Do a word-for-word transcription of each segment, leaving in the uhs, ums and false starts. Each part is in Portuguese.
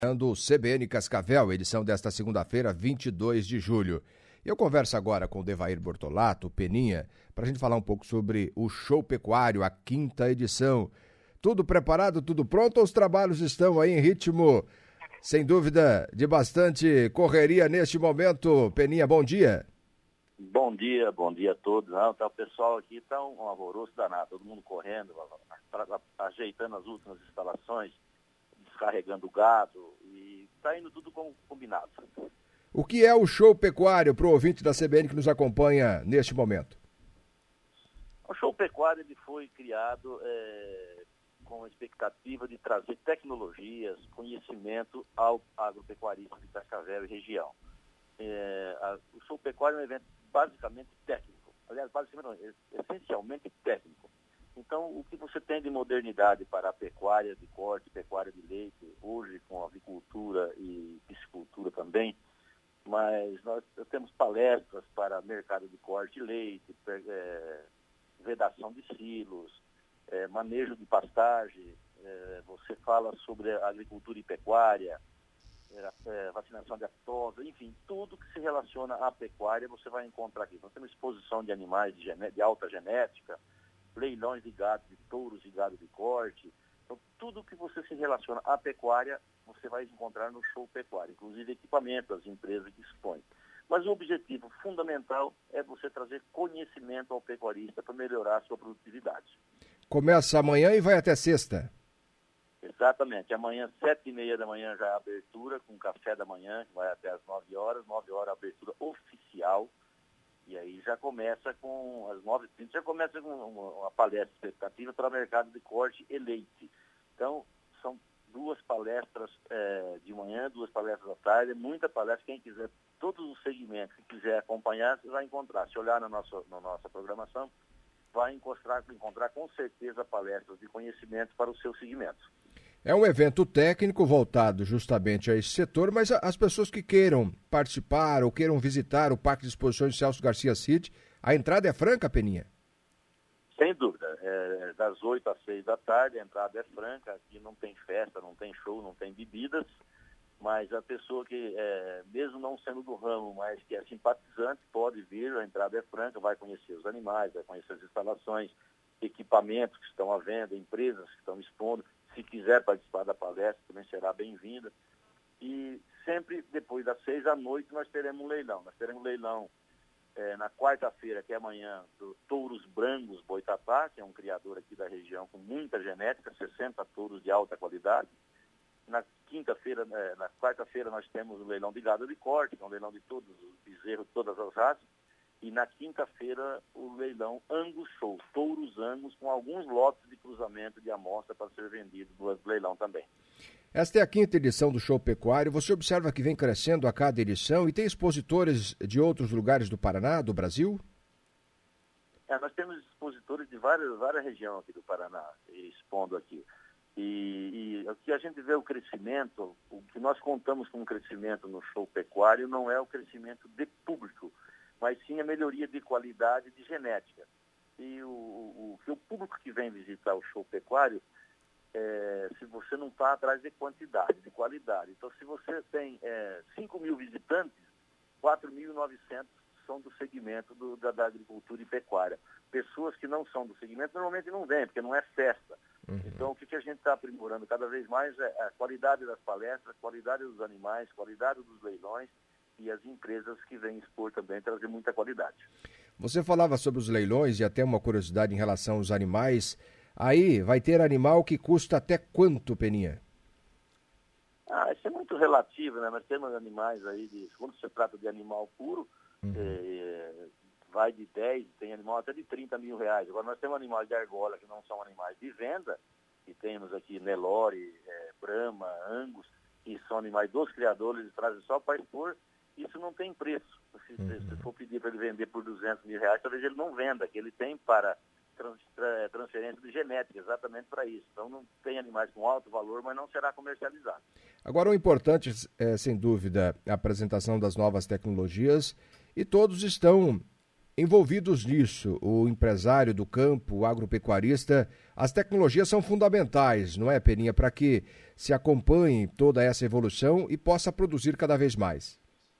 do C B N Cascavel, edição desta segunda-feira, vinte e dois de julho. Eu converso agora com o Devair Bortolato, Peninha, para a gente falar um pouco sobre o Show Pecuário, a quinta edição. Tudo preparado, tudo pronto, ou os trabalhos estão aí em ritmo, sem dúvida, de bastante correria neste momento? Peninha, bom dia. Bom dia, bom dia a todos. Não, tá, o pessoal aqui está um, um alvoroço danado, todo mundo correndo, ajeitando as últimas instalações, descarregando o gado, e está indo tudo como combinado. O que é o Show Pecuário para o ouvinte da C B N que nos acompanha neste momento? O Show Pecuário ele foi criado é, com a expectativa de trazer tecnologias, conhecimento ao agropecuarista de Cascavel e região. É, a, o Show Pecuário é um evento basicamente técnico, aliás, basicamente não, essencialmente técnico. Então, o que você tem de modernidade para a pecuária de corte, pecuária de leite, hoje com avicultura e piscicultura também, mas nós temos palestras para mercado de corte de leite, é, vedação de silos, é, manejo de pastagem, é, você fala sobre agricultura e pecuária, é, vacinação de aftosa, enfim, tudo que se relaciona à pecuária você vai encontrar aqui. Nós temos exposição de animais de, gené- de alta genética, leilões de gado, de touros e gado de corte. Então, tudo que você se relaciona à pecuária, você vai encontrar no Show Pecuário, inclusive equipamento, as empresas que expõem. Mas o objetivo fundamental é você trazer conhecimento ao pecuarista para melhorar a sua produtividade. Começa amanhã e vai até sexta. Exatamente. Amanhã, sete e meia da manhã, já é a abertura, com café da manhã, que vai até as nove horas. Nove horas a abertura oficial. E aí já começa com, às nove e trinta, já começa com uma, uma palestra expectativa para o mercado de corte e leite. Então, são duas palestras é, de manhã, duas palestras à tarde, muita palestra. Quem quiser, todos os segmentos que quiser acompanhar, você vai encontrar. Se olhar na nossa, na nossa programação, vai encontrar, encontrar com certeza palestras de conhecimento para o seu segmento. É um evento técnico voltado justamente a esse setor, mas as pessoas que queiram participar ou queiram visitar o Parque de Exposições de Celso Garcia Cid, a entrada é franca, Peninha? Sem dúvida. É, das oito às seis da tarde, a entrada é franca. Aqui não tem festa, não tem show, não tem bebidas, mas a pessoa que, é, mesmo não sendo do ramo, mas que é simpatizante, pode vir, a entrada é franca, vai conhecer os animais, vai conhecer as instalações, equipamentos que estão à venda, empresas que estão expondo. Se quiser participar da palestra, também será bem-vinda. E sempre depois das seis da noite nós teremos um leilão. Nós teremos um leilão é, na quarta-feira, que é amanhã, do Touros Brancos Boitatá, que é um criador aqui da região com muita genética, sessenta touros de alta qualidade. Na quinta-feira, é, na quarta-feira nós temos o leilão de gado de corte, que é um leilão de todos os bezerros de todas as raças. E na quinta-feira, o leilão Angus Show, touros Angus, com alguns lotes de cruzamento de amostra para ser vendido no leilão também. Esta é a quinta edição do Show Pecuário. Você observa que vem crescendo a cada edição e tem expositores de outros lugares do Paraná, do Brasil? É, nós temos expositores de várias, várias regiões aqui do Paraná, expondo aqui. E, e o que a gente vê o crescimento, o que nós contamos com o crescimento no Show Pecuário não é o crescimento de público, mas sim a melhoria de qualidade de genética. E o, o, o público que vem visitar o Show Pecuário, é, se você não está atrás de quantidade, de qualidade. Então, se você tem é, cinco mil visitantes, quatro mil e novecentos são do segmento do, da, da agricultura e pecuária. Pessoas que não são do segmento normalmente não vêm, porque não é festa. Uhum. Então, o que, que a gente está aprimorando cada vez mais é a qualidade das palestras, a qualidade dos animais, a qualidade dos leilões, e as empresas que vêm expor também trazer muita qualidade. Você falava sobre os leilões e até uma curiosidade em relação aos animais. Aí vai ter animal que custa até quanto, Peninha? Ah, isso é muito relativo, né? Nós temos animais aí, de, quando se trata de animal puro, uhum. é, vai de dez, tem animal até de trinta mil reais. Agora nós temos animais de argola que não são animais de venda, e temos aqui Nelore, é, Brahma, Angus, que são animais dos criadores, eles trazem só para expor. Isso não tem preço. Se, uhum. se for pedir para ele vender por duzentos mil reais, talvez ele não venda, que ele tem para trans, transferência de genética, exatamente para isso. Então não tem animais com alto valor, mas não será comercializado. Agora o importante é, sem dúvida, a apresentação das novas tecnologias, e todos estão envolvidos nisso, o empresário do campo, o agropecuarista, as tecnologias são fundamentais, não é, Peninha, para que se acompanhe toda essa evolução e possa produzir cada vez mais.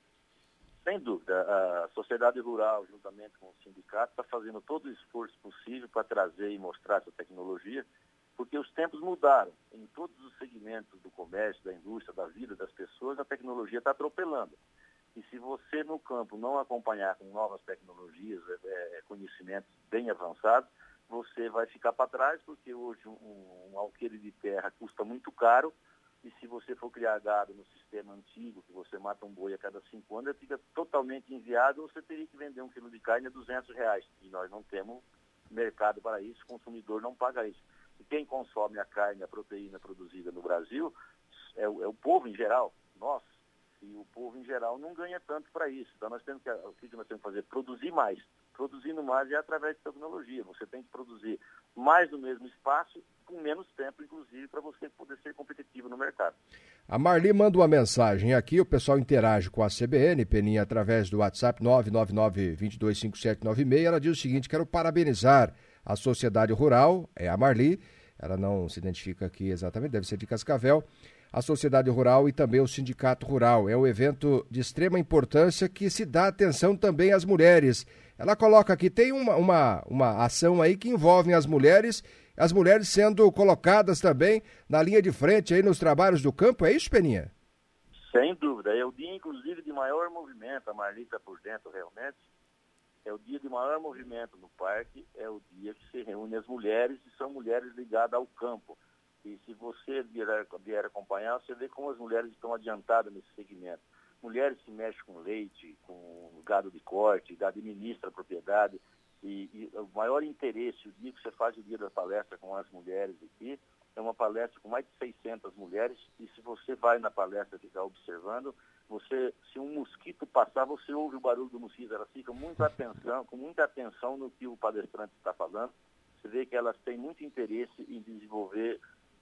Sem dúvida, a sociedade rural, juntamente com o sindicato, está fazendo todo o esforço possível para trazer e mostrar essa tecnologia, porque os tempos mudaram. Em todos os segmentos do comércio, da indústria, da vida das pessoas, a tecnologia está atropelando. E se você no campo não acompanhar com novas tecnologias, é, conhecimentos bem avançados, você vai ficar para trás, porque hoje um, um alqueire de terra custa muito caro, e se você for criar gado no sistema antigo, que você mata um boi a cada cinco anos, ele fica totalmente inviável, você teria que vender um quilo de carne a duzentos reais. E nós não temos mercado para isso, o consumidor não paga isso. E quem consome a carne, a proteína produzida no Brasil, é o, é o povo em geral, nós. E o povo em geral não ganha tanto para isso. Então nós temos que, o que nós temos que fazer? Produzir mais. Produzindo mais é através de tecnologia. Você tem que produzir mais no mesmo espaço, com menos tempo, inclusive, para você poder ser competitivo no mercado. A Marli manda uma mensagem aqui, o pessoal interage com a C B N, Peninha, através do WhatsApp nove nove nove, dois dois cinco sete nove seis. Ela diz o seguinte: quero parabenizar a Sociedade Rural, é a Marli, ela não se identifica aqui exatamente, deve ser de Cascavel, a Sociedade Rural e também o Sindicato Rural. É um evento de extrema importância que se dá atenção também às mulheres. Ela coloca aqui, tem uma, uma, uma ação aí que envolve as mulheres, as mulheres sendo colocadas também na linha de frente aí nos trabalhos do campo. É isso, Peninha? Sem dúvida. É o dia, inclusive, de maior movimento. A Marli está por dentro, realmente. É o dia de maior movimento no parque. É o dia que se reúne as mulheres, e são mulheres ligadas ao campo. E se você vier, vier acompanhar, você vê como as mulheres estão adiantadas nesse segmento. Mulheres que mexem com leite, com gado de corte, administram a propriedade. E, e o maior interesse, o dia que você faz o dia da palestra com as mulheres aqui, é uma palestra com mais de seiscentas mulheres. E se você vai na palestra e ficar observando, você, se um mosquito passar, você ouve o barulho do mosquito. Elas ficam muito atenção, com muita atenção no que o palestrante está falando. Você vê que elas têm muito interesse em desenvolver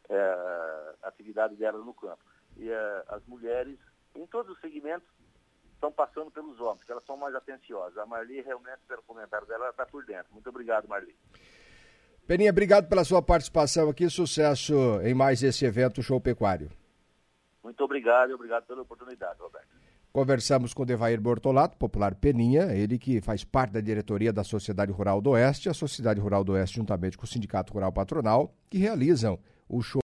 É, a atividade delas no campo. E é, as mulheres, em todos os segmentos, estão passando pelos homens, que elas são mais atenciosas. A Marli, realmente, pelo comentário dela, ela está por dentro. Muito obrigado, Marli. Peninha, obrigado pela sua participação aqui. Sucesso em mais esse evento Show Pecuário. Muito obrigado e obrigado pela oportunidade, Roberto. Conversamos com Devair Bortolato, popular Peninha, ele que faz parte da diretoria da Sociedade Rural do Oeste, a Sociedade Rural do Oeste, juntamente com o Sindicato Rural Patronal, que realizam o show